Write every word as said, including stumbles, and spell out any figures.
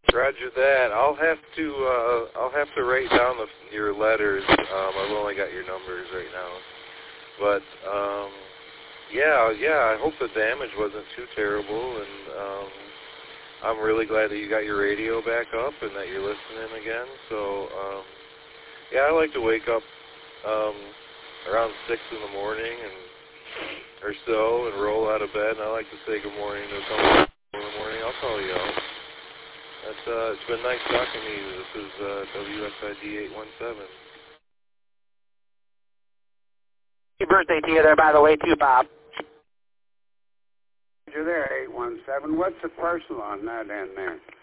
Roger that. I'll have to uh, I'll have to write down the, your letters. Um, I've only got your numbers right now, but um, yeah, yeah. I hope the damage wasn't too terrible, and um, I'm really glad that you got your radio back up and that you're listening again. So um, yeah, I like to wake up um, around six in the morning and or so and roll out of bed, and I like to say good morning to someone in the morning. I'll call you out. That's, uh, it's been nice talking to you. This is uh, W S I D eight one seven. Happy birthday to you there, by the way, too, Bob. You're there, eight one seven. What's the parcel on that end there?